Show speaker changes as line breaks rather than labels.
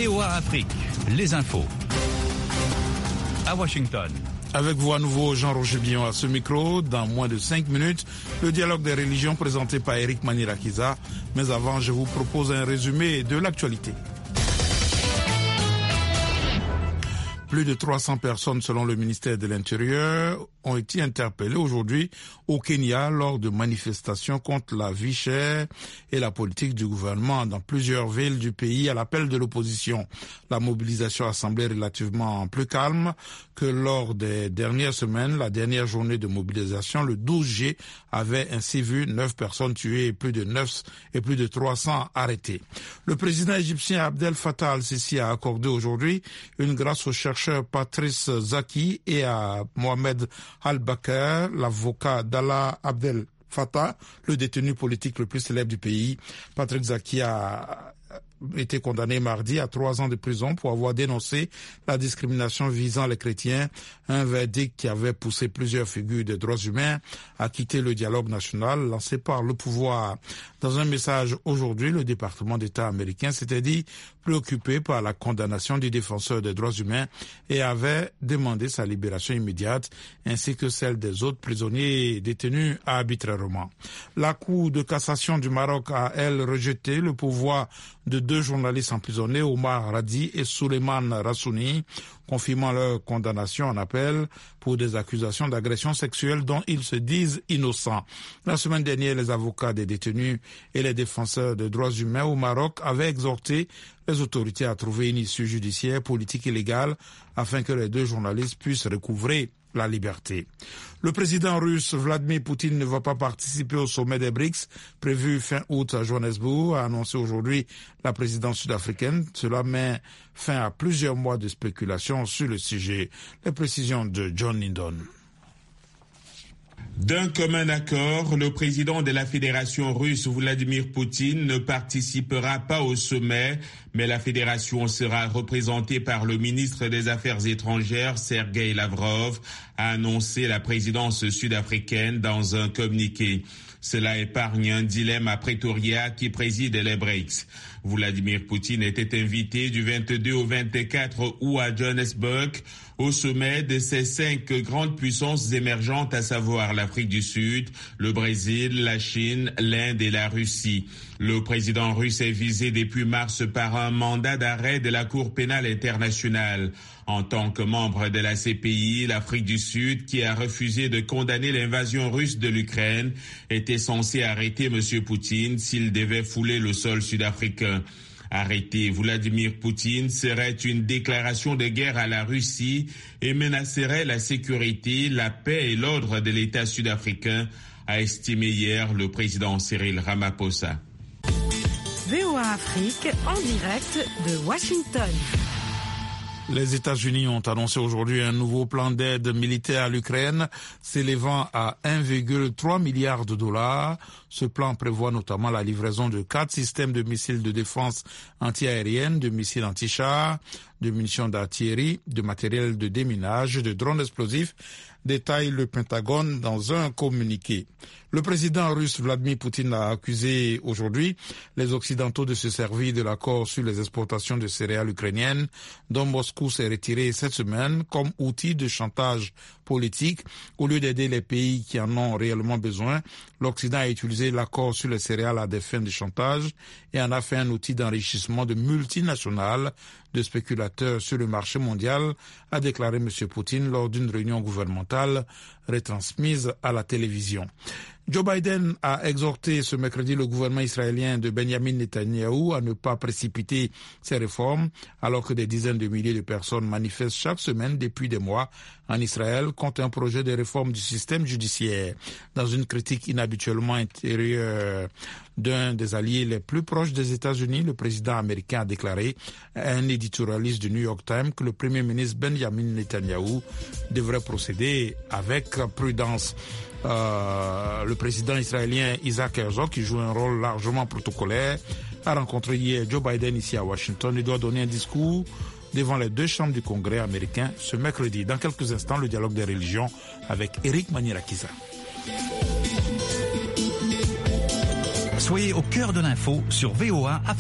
VOA Afrique, les infos. À Washington.
Avec vous à nouveau, Jean-Roger Billon à ce micro. Dans moins de 5 minutes, le dialogue des religions présenté par Eric Manirakiza. Mais avant, je vous propose un résumé de l'actualité. Plus de 300 personnes, selon le ministère de l'Intérieur, ont été interpellées aujourd'hui au Kenya lors de manifestations contre la vie chère et la politique du gouvernement dans plusieurs villes du pays à l'appel de l'opposition. La mobilisation a semblé relativement plus calme que lors des dernières semaines. La dernière journée de mobilisation, le 12 juillet, avait ainsi vu 9 personnes tuées et plus de 300 arrêtés. Le président égyptien Abdel Fattah al-Sisi a accordé aujourd'hui une grâce aux chercheurs Patrice Zaki et à Mohamed Al-Bakr, l'avocat d'Allah Abdel Fattah, le détenu politique le plus célèbre du pays. Patrick Zaki a été condamné mardi à 3 ans de prison pour avoir dénoncé la discrimination visant les chrétiens, un verdict qui avait poussé plusieurs figures des droits humains à quitter le dialogue national lancé par le pouvoir. Dans un message aujourd'hui, le département d'État américain s'était dit préoccupé par la condamnation du défenseur des droits humains et avait demandé sa libération immédiate ainsi que celle des autres prisonniers détenus arbitrairement. La Cour de cassation du Maroc a, elle, rejeté le pouvoir de 2 journalistes emprisonnés, Omar Radi et Souleymane Rassouni, confirmant leur condamnation en appel pour des accusations d'agression sexuelle dont ils se disent innocents. La semaine dernière, les avocats des détenus et les défenseurs des droits humains au Maroc avaient exhorté les autorités à trouver une issue judiciaire, politique et légale afin que les 2 journalistes puissent recouvrer la liberté. Le président russe Vladimir Poutine ne va pas participer au sommet des BRICS prévu fin août à Johannesburg, a annoncé aujourd'hui la présidence sud-africaine. Cela met fin à plusieurs mois de spéculation sur le sujet. Les précisions de John Lindon.
D'un commun accord, le président de la Fédération russe, Vladimir Poutine, ne participera pas au sommet, mais la fédération sera représentée par le ministre des Affaires étrangères, Sergei Lavrov, a annoncé la présidence sud-africaine dans un communiqué. Cela épargne un dilemme à Pretoria qui préside les BRICS. Vladimir Poutine était invité du 22 au 24 août à Johannesburg au sommet de ces 5 grandes puissances émergentes, à savoir l'Afrique du Sud, le Brésil, la Chine, l'Inde et la Russie. Le président russe est visé depuis mars par un mandat d'arrêt de la Cour pénale internationale. En tant que membre de la CPI, l'Afrique du Sud, qui a refusé de condamner l'invasion russe de l'Ukraine, était censé arrêter M. Poutine s'il devait fouler le sol sud-africain. Arrêter Vladimir Poutine serait une déclaration de guerre à la Russie et menacerait la sécurité, la paix et l'ordre de l'État sud-africain, a estimé hier le président Cyril Ramaphosa.
VOA Afrique en direct de Washington.
Les États-Unis ont annoncé aujourd'hui un nouveau plan d'aide militaire à l'Ukraine s'élevant à 1,3 milliard de dollars. Ce plan prévoit notamment la livraison de 4 systèmes de missiles de défense antiaérienne, de missiles anti-chars, de munitions d'artillerie, de matériel de déminage, de drones explosifs, détaille le Pentagone dans un communiqué. Le président russe Vladimir Poutine a accusé aujourd'hui les Occidentaux de se servir de l'accord sur les exportations de céréales ukrainiennes dont Moscou s'est retiré cette semaine comme outil de chantage politique. Au lieu d'aider les pays qui en ont réellement besoin, l'Occident a utilisé l'accord sur les céréales à des fins de chantage et en a fait un outil d'enrichissement de multinationales, de spéculateurs sur le marché mondial, a déclaré M. Poutine lors d'une réunion gouvernementale retransmise à la télévision. Joe Biden a exhorté ce mercredi le gouvernement israélien de Benjamin Netanyahou à ne pas précipiter ses réformes, alors que des dizaines de milliers de personnes manifestent chaque semaine depuis des mois en Israël contre un projet de réforme du système judiciaire. Dans une critique inhabituellement intérieure d'un des alliés les plus proches des États-Unis, le président américain a déclaré à un éditorialiste du New York Times que le premier ministre Benjamin Netanyahou devrait procéder avec prudence. Le président israélien Isaac Herzog, qui joue un rôle largement protocolaire, a rencontré hier Joe Biden ici à Washington. Il doit donner un discours devant les 2 chambres du Congrès américain ce mercredi. Dans quelques instants, le dialogue des religions avec Eric Manirakiza.
Soyez au cœur de l'info sur VOA Afrique.